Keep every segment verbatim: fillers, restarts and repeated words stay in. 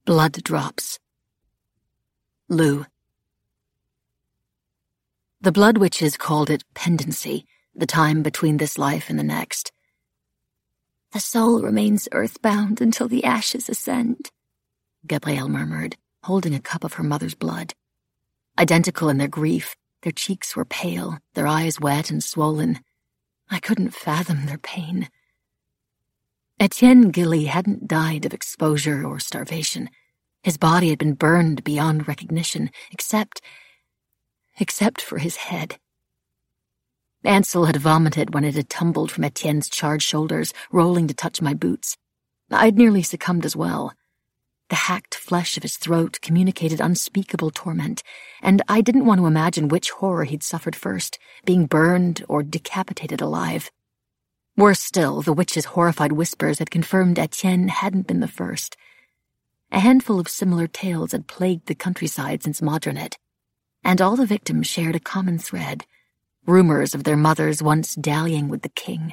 Blood drops. Lou. The Blood Witches called it pendency, the time between this life and the next. The soul remains earthbound until the ashes ascend, Gabrielle murmured, holding a cup of her mother's blood. Identical in their grief, their cheeks were pale, their eyes wet and swollen. I couldn't fathom their pain. Etienne Gilly hadn't died of exposure or starvation. His body had been burned beyond recognition, except... except for his head. Ansel had vomited when it had tumbled from Etienne's charred shoulders, rolling to touch my boots. I'd nearly succumbed as well. The hacked flesh of his throat communicated unspeakable torment, and I didn't want to imagine which horror he'd suffered first, being burned or decapitated alive. Worse still, the witch's horrified whispers had confirmed Etienne hadn't been the first. A handful of similar tales had plagued the countryside since Modronet, and all the victims shared a common thread, rumors of their mothers once dallying with the king.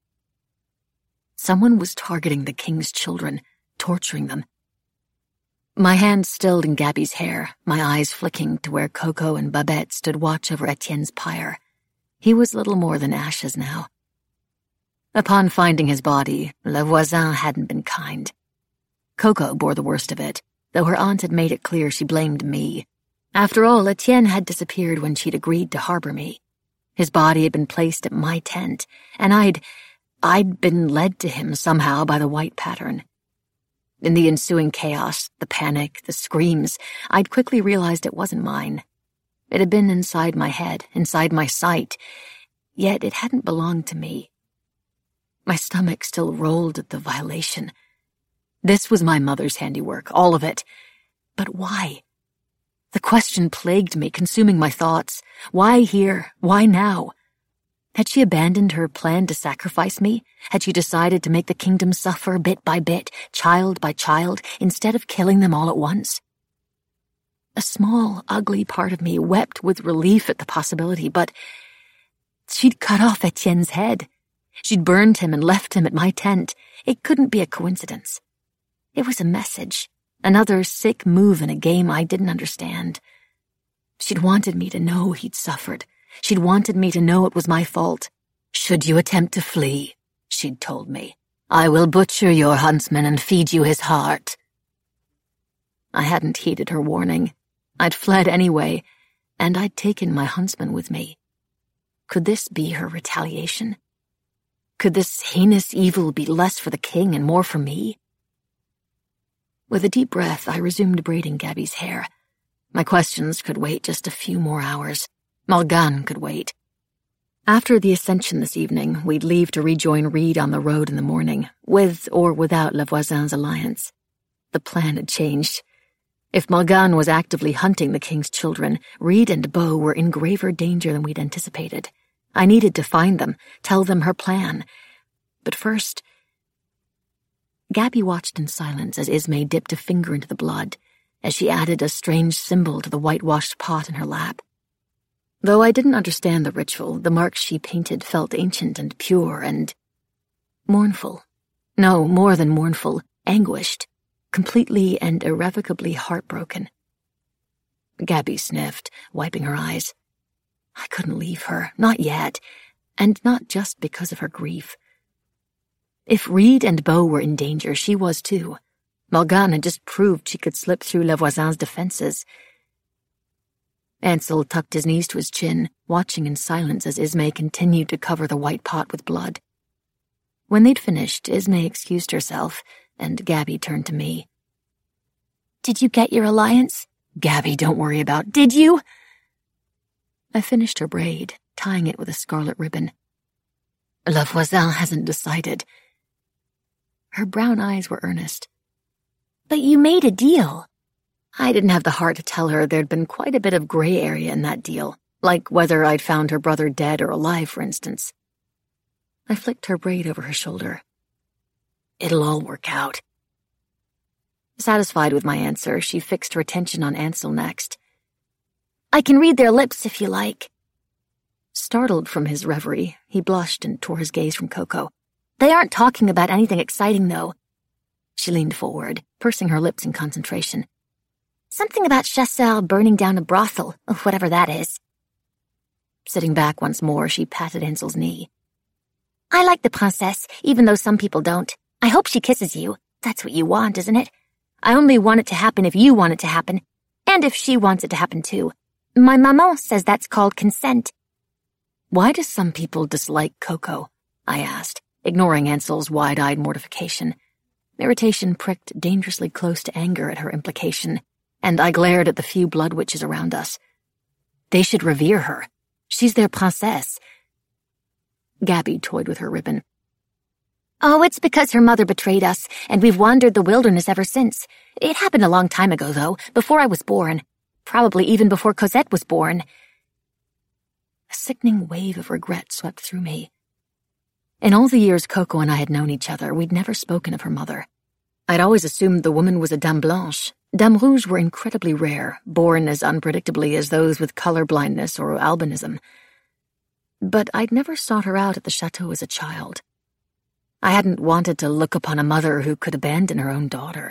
Someone was targeting the king's children, torturing them. My hand stilled in Gabby's hair, my eyes flicking to where Coco and Babette stood watch over Etienne's pyre. He was little more than ashes now. Upon finding his body, Le Voisin hadn't been kind. Coco bore the worst of it, though her aunt had made it clear she blamed me. After all, Etienne had disappeared when she'd agreed to harbor me. His body had been placed at my tent, and I'd... I'd been led to him somehow by the white pattern. In the ensuing chaos, the panic, the screams, I'd quickly realized it wasn't mine. It had been inside my head, inside my sight, yet it hadn't belonged to me. My stomach still rolled at the violation. This was my mother's handiwork, all of it. But why? The question plagued me, consuming my thoughts. Why here? Why now? Had she abandoned her plan to sacrifice me? Had she decided to make the kingdom suffer bit by bit, child by child, instead of killing them all at once? A small, ugly part of me wept with relief at the possibility, but she'd cut off Etienne's head. She'd burned him and left him at my tent. It couldn't be a coincidence. It was a message, another sick move in a game I didn't understand. She'd wanted me to know he'd suffered. She'd wanted me to know it was my fault. Should you attempt to flee, she'd told me, I will butcher your huntsman and feed you his heart. I hadn't heeded her warning. I'd fled anyway, and I'd taken my huntsman with me. Could this be her retaliation? Could this heinous evil be less for the king and more for me? With a deep breath, I resumed braiding Gabby's hair. My questions could wait just a few more hours. Morgane could wait. After the ascension this evening, we'd leave to rejoin Reed on the road in the morning, with or without Le Voisin's alliance. The plan had changed. If Morgane was actively hunting the king's children, Reed and Beau were in graver danger than we'd anticipated. I needed to find them, tell them her plan. But first... Gabby watched in silence as Ismay dipped a finger into the blood, as she added a strange symbol to the whitewashed pot in her lap. Though I didn't understand the ritual, the marks she painted felt ancient and pure and... mournful. No, more than mournful, anguished, completely and irrevocably heartbroken. Gabby sniffed, wiping her eyes. I couldn't leave her, not yet, and not just because of her grief. If Reed and Beau were in danger, she was too. Morgane had just proved she could slip through Le Voisin's defenses. Ansel tucked his knees to his chin, watching in silence as Ismay continued to cover the white pot with blood. When they'd finished, Ismay excused herself, and Gabby turned to me. Did you get your alliance? Gabby, don't worry about... Did you? I finished her braid, tying it with a scarlet ribbon. Le Voisin hasn't decided. Her brown eyes were earnest. But you made a deal. I didn't have the heart to tell her there'd been quite a bit of gray area in that deal, like whether I'd found her brother dead or alive, for instance. I flicked her braid over her shoulder. It'll all work out. Satisfied with my answer, she fixed her attention on Ansel next. I can read their lips if you like. Startled from his reverie, he blushed and tore his gaze from Coco. They aren't talking about anything exciting, though. She leaned forward, pursing her lips in concentration. Something about Chasseur burning down a brothel, whatever that is. Sitting back once more, she patted Ansel's knee. I like the princess, even though some people don't. I hope she kisses you. That's what you want, isn't it? I only want it to happen if you want it to happen, and if she wants it to happen too. My maman says that's called consent. Why do some people dislike Coco? I asked, ignoring Ansel's wide-eyed mortification. Irritation pricked dangerously close to anger at her implication, and I glared at the few blood witches around us. They should revere her. She's their princess. Gabby toyed with her ribbon. Oh, it's because her mother betrayed us, and we've wandered the wilderness ever since. It happened a long time ago, though, before I was born. Probably even before Cosette was born. A sickening wave of regret swept through me. In all the years Coco and I had known each other, we'd never spoken of her mother. I'd always assumed the woman was a dame blanche. Dames rouges were incredibly rare, born as unpredictably as those with color blindness or albinism. But I'd never sought her out at the chateau as a child. I hadn't wanted to look upon a mother who could abandon her own daughter.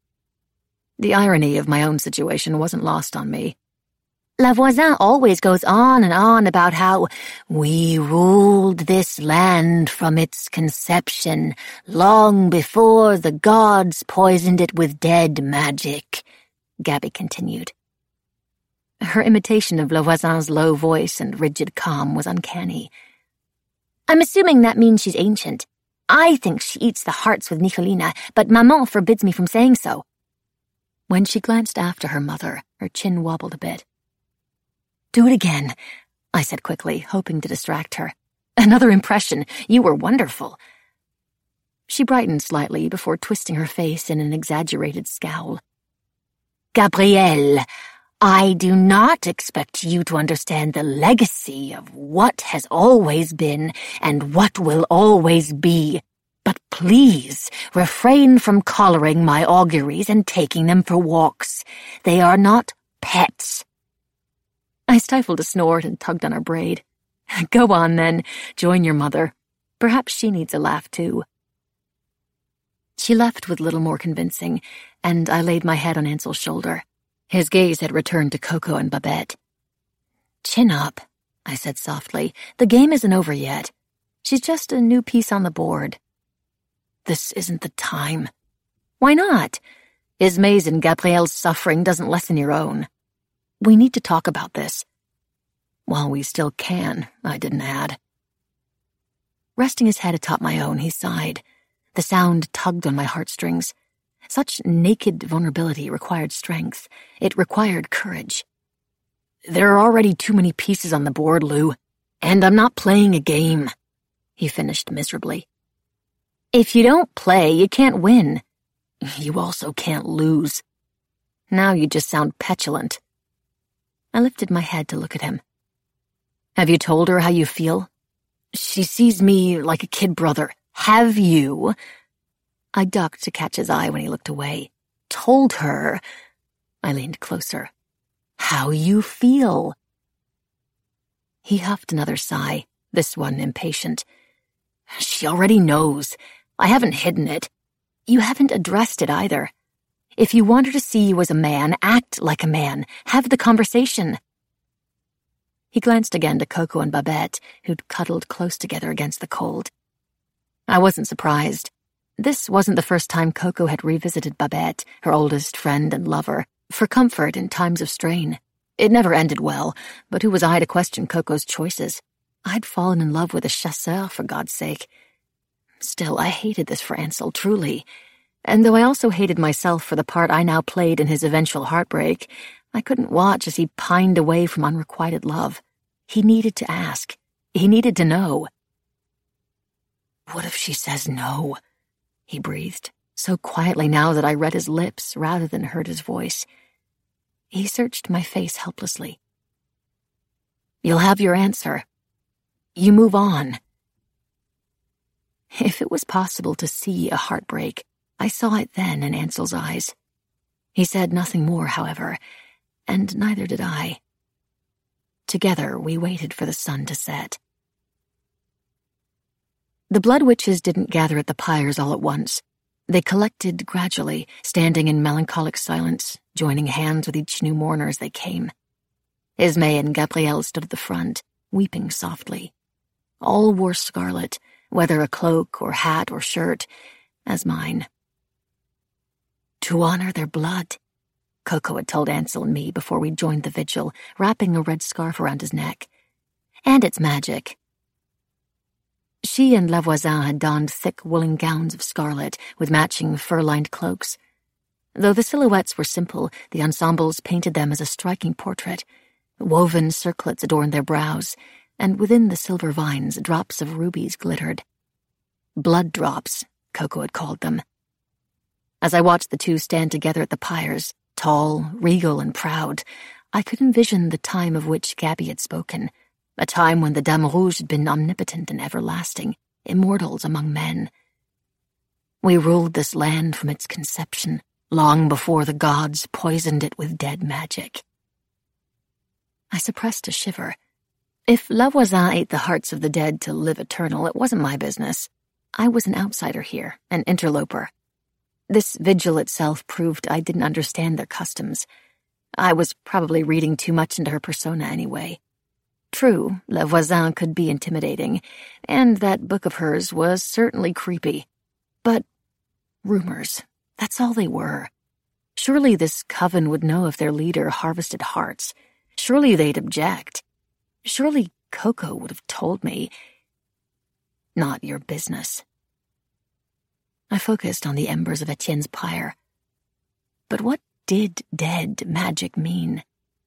The irony of my own situation wasn't lost on me. La Voisin always goes on and on about how we ruled this land from its conception long before the gods poisoned it with dead magic, Gabby continued. Her imitation of La Voisin's low voice and rigid calm was uncanny. I'm assuming that means she's ancient. I think she eats the hearts with Nicolina, but Maman forbids me from saying so. When she glanced after her mother, her chin wobbled a bit. Do it again, I said quickly, hoping to distract her. Another impression. You were wonderful. She brightened slightly before twisting her face in an exaggerated scowl. Gabrielle, I do not expect you to understand the legacy of what has always been and what will always be. But please refrain from collaring my auguries and taking them for walks. They are not pets. I stifled a snort and tugged on her braid. Go on, then. Join your mother. Perhaps she needs a laugh, too. She left with little more convincing, and I laid my head on Ansel's shoulder. His gaze had returned to Coco and Babette. Chin up, I said softly. The game isn't over yet. She's just a new piece on the board. This isn't the time. Why not? Ismay's and Gabrielle's suffering doesn't lessen your own. We need to talk about this. While we still can, I didn't add. Resting his head atop my own, he sighed. The sound tugged on my heartstrings. Such naked vulnerability required strength. It required courage. There are already too many pieces on the board, Lou, and I'm not playing a game, he finished miserably. If you don't play, you can't win. You also can't lose. Now you just sound petulant. I lifted my head to look at him. Have you told her how you feel? She sees me like a kid brother. Have you? I ducked to catch his eye when he looked away. Told her? I leaned closer. How you feel? He huffed another sigh, this one impatient. She already knows. I haven't hidden it. You haven't addressed it either. If you want her to see you as a man, act like a man. Have the conversation. He glanced again to Coco and Babette, who'd cuddled close together against the cold. I wasn't surprised. This wasn't the first time Coco had revisited Babette, her oldest friend and lover, for comfort in times of strain. It never ended well, but who was I to question Coco's choices? I'd fallen in love with a chasseur, for God's sake. Still, I hated this for Ansel, truly. And though I also hated myself for the part I now played in his eventual heartbreak, I couldn't watch as he pined away from unrequited love. He needed to ask. He needed to know. What if she says no? He breathed, so quietly now that I read his lips rather than heard his voice. He searched my face helplessly. You'll have your answer. You move on. If it was possible to see a heartbreak, I saw it then in Ansel's eyes. He said nothing more, however, and neither did I. Together, we waited for the sun to set. The blood witches didn't gather at the pyres all at once. They collected gradually, standing in melancholic silence, joining hands with each new mourner as they came. Ismay and Gabrielle stood at the front, weeping softly. All wore scarlet, whether a cloak or hat or shirt, as mine. To honor their blood, Coco had told Ansel and me before we joined the vigil, wrapping a red scarf around his neck. And it's magic. She and La Voisin had donned thick woolen gowns of scarlet with matching fur-lined cloaks. Though the silhouettes were simple, the ensembles painted them as a striking portrait. Woven circlets adorned their brows, and within the silver vines drops of rubies glittered. Blood drops, Coco had called them. As I watched the two stand together at the pyres, tall, regal, and proud, I could envision the time of which Gabby had spoken, a time when the Dame Rouge had been omnipotent and everlasting, immortals among men. We ruled this land from its conception, long before the gods poisoned it with dead magic. I suppressed a shiver. If La Voisin ate the hearts of the dead to live eternal, it wasn't my business. I was an outsider here, an interloper. This vigil itself proved I didn't understand their customs. I was probably reading too much into her persona anyway. True, La Voisin could be intimidating, and that book of hers was certainly creepy. But rumors, that's all they were. Surely this coven would know if their leader harvested hearts. Surely they'd object. Surely Coco would have told me. Not your business. I focused on the embers of Etienne's pyre. But what did dead magic mean?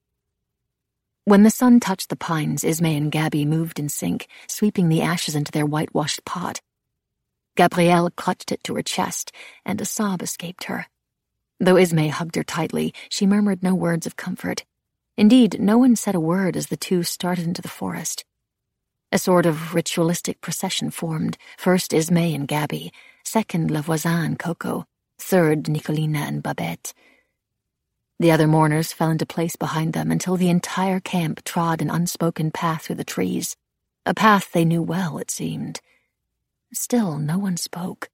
When the sun touched the pines, Ismay and Gabby moved in sync, sweeping the ashes into their whitewashed pot. Gabrielle clutched it to her chest, and a sob escaped her. Though Ismay hugged her tightly, she murmured no words of comfort. Indeed, no one said a word as the two started into the forest. A sort of ritualistic procession formed, first Ismay and Gabby, second La Voisin and Coco, third Nicolina and Babette. The other mourners fell into place behind them until the entire camp trod an unspoken path through the trees, a path they knew well, it seemed. Still, no one spoke.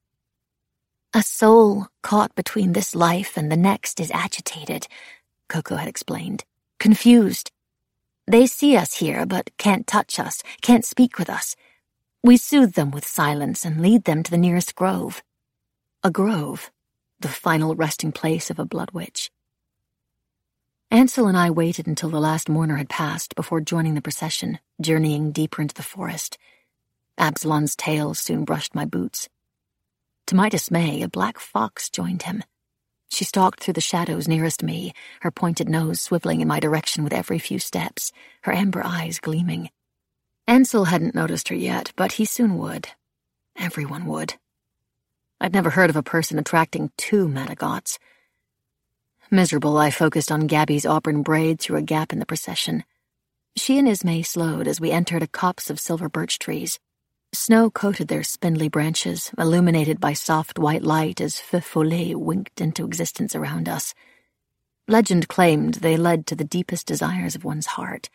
A soul caught between this life and the next is agitated, Coco had explained, confused. They see us here, but can't touch us, can't speak with us. We soothe them with silence and lead them to the nearest grove. A grove, the final resting place of a blood witch. Ansel and I waited until the last mourner had passed before joining the procession, journeying deeper into the forest. Absalon's tail soon brushed my boots. To my dismay, a black fox joined him. She stalked through the shadows nearest me, her pointed nose swiveling in my direction with every few steps, her amber eyes gleaming. Ansel hadn't noticed her yet, but he soon would. Everyone would. I'd never heard of a person attracting two Madagots. Miserable, I focused on Gabby's auburn braid through a gap in the procession. She and Ismay slowed as we entered a copse of silver birch trees. Snow coated their spindly branches, illuminated by soft white light as feux follets winked into existence around us. Legend claimed they led to the deepest desires of one's heart.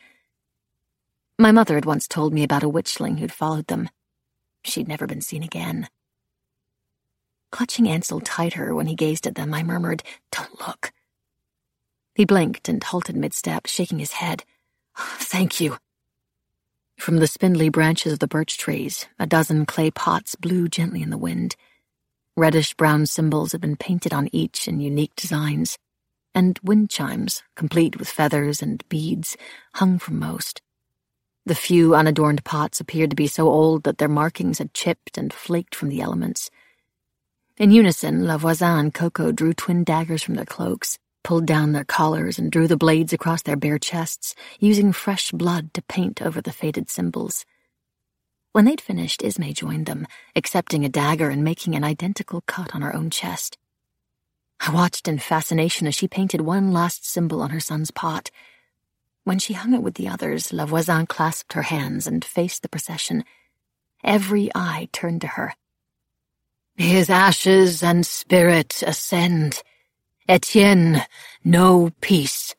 My mother had once told me about a witchling who'd followed them. She'd never been seen again. Clutching Ansel tighter when he gazed at them, I murmured, "Don't look." He blinked and halted mid-step, shaking his head. "Thank you." From the spindly branches of the birch trees, a dozen clay pots blew gently in the wind. Reddish-brown symbols had been painted on each in unique designs, and wind chimes, complete with feathers and beads, hung from most. The few unadorned pots appeared to be so old that their markings had chipped and flaked from the elements. In unison, La Voisin and Coco drew twin daggers from their cloaks, pulled down their collars, and drew the blades across their bare chests, using fresh blood to paint over the faded symbols. When they'd finished, Ismay joined them, accepting a dagger and making an identical cut on her own chest. I watched in fascination as she painted one last symbol on her son's pot. When she hung it with the others, La Voisin clasped her hands and faced the procession. Every eye turned to her. "His ashes and spirit ascend. Etienne, no peace."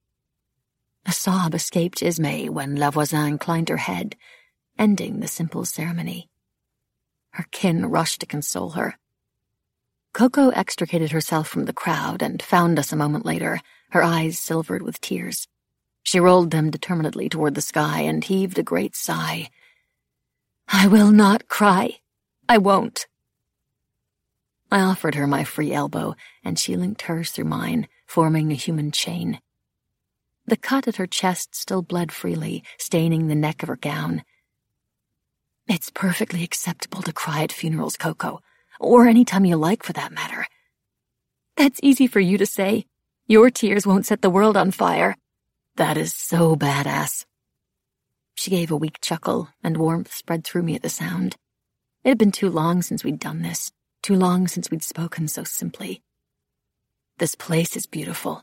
A sob escaped Ismay when La Voisin inclined her head, ending the simple ceremony. Her kin rushed to console her. Coco extricated herself from the crowd and found us a moment later, her eyes silvered with tears. She rolled them determinedly toward the sky and heaved a great sigh. "I will not cry. I won't." I offered her my free elbow, and she linked hers through mine, forming a human chain. The cut at her chest still bled freely, staining the neck of her gown. "It's perfectly acceptable to cry at funerals, Coco, or any time you like for that matter." "That's easy for you to say. Your tears won't set the world on fire." "That is so badass." She gave a weak chuckle, and warmth spread through me at the sound. It had been too long since we'd done this, too long since we'd spoken so simply. "This place is beautiful."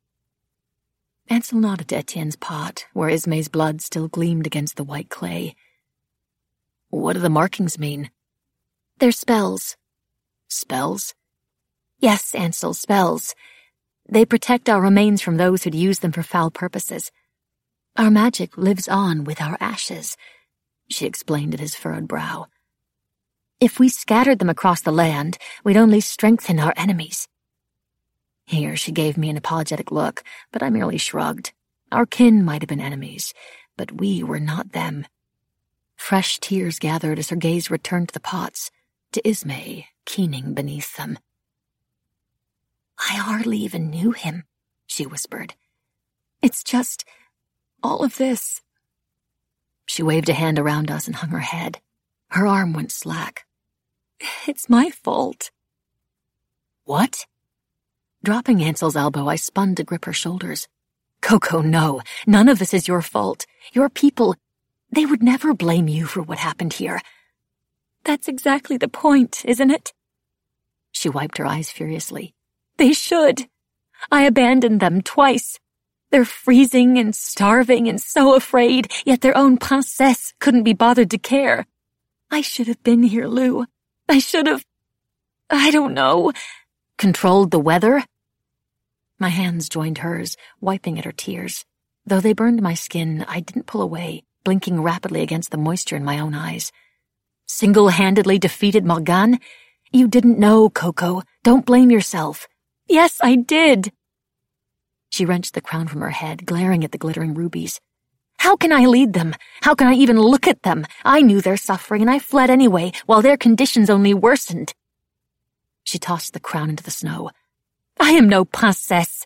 Ansel nodded to Etienne's pot, where Ismay's blood still gleamed against the white clay. "What do the markings mean?" "They're spells." "Spells?" "Yes, Ansel, spells. They protect our remains from those who'd use them for foul purposes. Our magic lives on with our ashes," she explained at his furrowed brow. "If we scattered them across the land, we'd only strengthen our enemies." Here she gave me an apologetic look, but I merely shrugged. Our kin might have been enemies, but we were not them. Fresh tears gathered as her gaze returned to the pots, to Ismay, keening beneath them. "I hardly even knew him," she whispered. "It's just all of this." She waved a hand around us and hung her head. Her arm went slack. "It's my fault." "What?" Dropping Ansel's elbow, I spun to grip her shoulders. "Coco, no. None of this is your fault. Your people, they would never blame you for what happened here." "That's exactly the point, isn't it?" She wiped her eyes furiously. "They should. I abandoned them twice. They're freezing and starving and so afraid, yet their own princesse couldn't be bothered to care. I should have been here, Lou. I should have... I don't know. Controlled the weather?" My hands joined hers, wiping at her tears. Though they burned my skin, I didn't pull away, blinking rapidly against the moisture in my own eyes. "Single-handedly defeated Morgane? You didn't know, Coco. Don't blame yourself." "Yes, I did." She wrenched the crown from her head, glaring at the glittering rubies. "How can I lead them? How can I even look at them? I knew their suffering, and I fled anyway, while their conditions only worsened." She tossed the crown into the snow. "I am no princesse."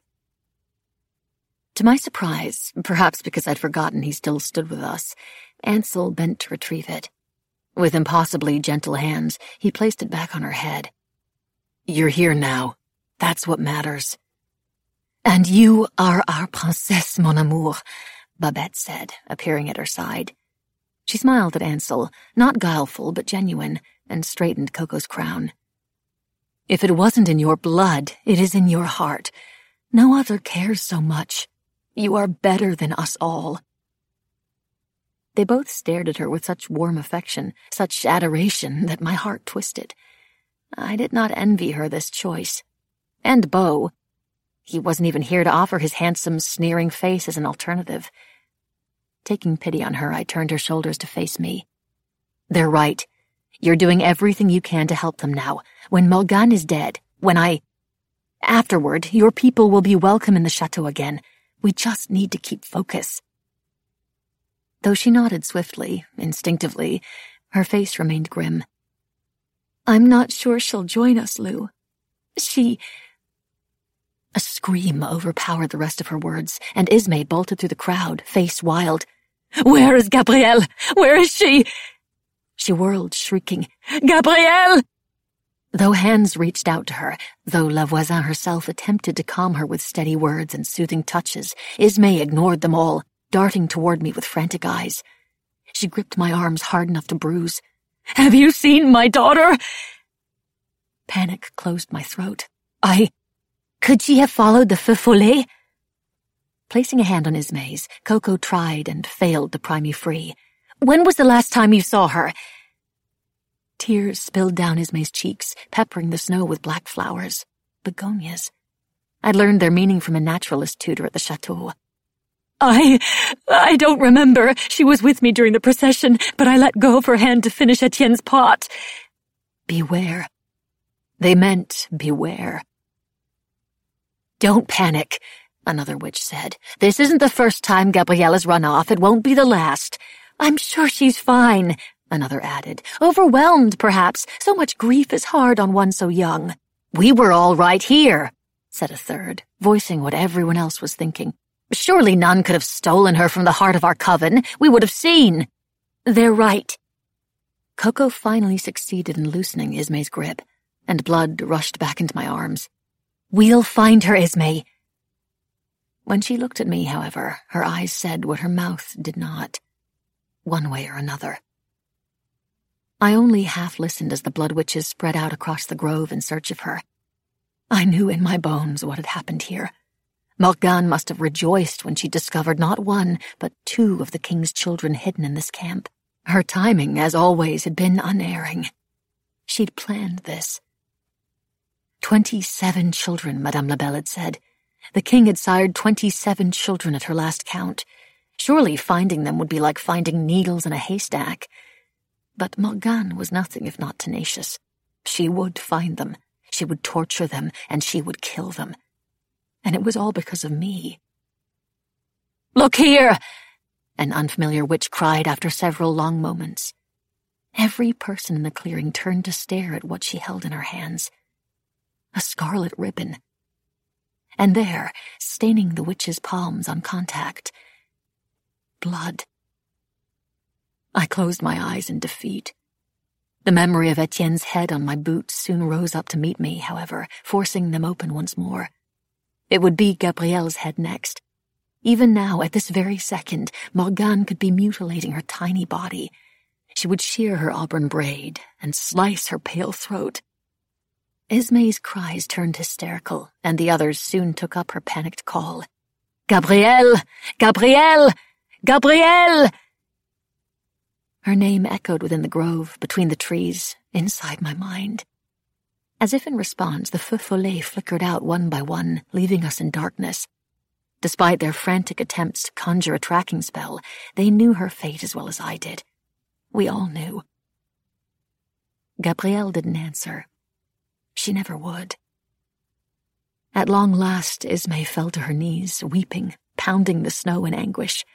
To my surprise, perhaps because I'd forgotten he still stood with us, Ansel bent to retrieve it. With impossibly gentle hands, he placed it back on her head. "You're here now. That's what matters." "And you are our princesse, mon amour," Babette said, appearing at her side. She smiled at Ansel, not guileful but genuine, and straightened Coco's crown. "If it wasn't in your blood, it is in your heart. No other cares so much. You are better than us all." They both stared at her with such warm affection, such adoration, that my heart twisted. I did not envy her this choice. And Beau. He wasn't even here to offer his handsome, sneering face as an alternative. Taking pity on her, I turned her shoulders to face me. "They're right. You're doing everything you can to help them now. When Morgane is dead, when I... Afterward, your people will be welcome in the chateau again. We just need to keep focus." Though she nodded swiftly, instinctively, her face remained grim. "I'm not sure she'll join us, Lou. She..." A scream overpowered the rest of her words, and Ismay bolted through the crowd, face wild. "Where is Gabrielle? Where is she?" She whirled, shrieking, "Gabrielle!" Though hands reached out to her, though La Voisin herself attempted to calm her with steady words and soothing touches, Ismay ignored them all, darting toward me with frantic eyes. She gripped my arms hard enough to bruise. "Have you seen my daughter?" Panic closed my throat. I... Could she have followed the Feu Follet? Placing a hand on Ismay's, Coco tried and failed to pry me free. "When was the last time you saw her?" Tears spilled down Ismay's cheeks, peppering the snow with black flowers. Begonias. I'd learned their meaning from a naturalist tutor at the chateau. I... I don't remember. She was with me during the procession, but I let go of her hand to finish Etienne's pot." "Beware." They meant beware. "Don't panic," another witch said. "This isn't the first time Gabrielle has run off. It won't be the last." "I'm sure she's fine," another added. "Overwhelmed, perhaps. So much grief is hard on one so young." "We were all right here," said a third, voicing what everyone else was thinking. "Surely none could have stolen her from the heart of our coven. We would have seen." "They're right." Coco finally succeeded in loosening Ismay's grip, and blood rushed back into my arms. "We'll find her, Ismay." When she looked at me, however, her eyes said what her mouth did not. One way or another. I only half listened as the blood witches spread out across the grove in search of her. I knew in my bones what had happened here. Morgane must have rejoiced when she discovered not one, but two of the king's children hidden in this camp. Her timing, as always, had been unerring. She'd planned this. Twenty-seven children, Madame Labelle had said. The king had sired twenty-seven children at her last count. Surely finding them would be like finding needles in a haystack. But Morgane was nothing if not tenacious. She would find them, she would torture them, and she would kill them. And it was all because of me. "Look here!" an unfamiliar witch cried after several long moments. Every person in the clearing turned to stare at what she held in her hands. A scarlet ribbon. And there, staining the witch's palms on contact, blood. I closed my eyes in defeat. The memory of Etienne's head on my boots soon rose up to meet me, however, forcing them open once more. It would be Gabrielle's head next. Even now, at this very second, Morgane could be mutilating her tiny body. She would shear her auburn braid and slice her pale throat. Ismay's cries turned hysterical, and the others soon took up her panicked call. "Gabrielle! Gabrielle! Gabrielle!" Her name echoed within the grove, between the trees, inside my mind. As if in response, the feux follets flickered out one by one, leaving us in darkness. Despite their frantic attempts to conjure a tracking spell, they knew her fate as well as I did. We all knew. Gabrielle didn't answer. She never would. At long last, Ismay fell to her knees, weeping, pounding the snow in anguish.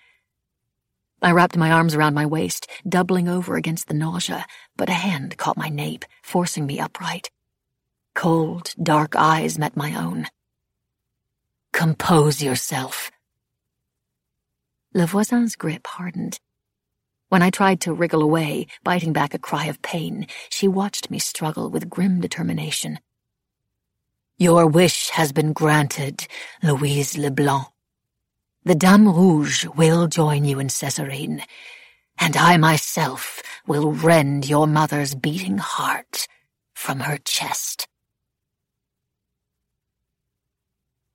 I wrapped my arms around my waist, doubling over against the nausea, but a hand caught my nape, forcing me upright. Cold, dark eyes met my own. "Compose yourself." Le Voisin's grip hardened. When I tried to wriggle away, biting back a cry of pain, she watched me struggle with grim determination. "Your wish has been granted, Louise Leblanc. The Dame Rouge will join you in Césarine, and I myself will rend your mother's beating heart from her chest."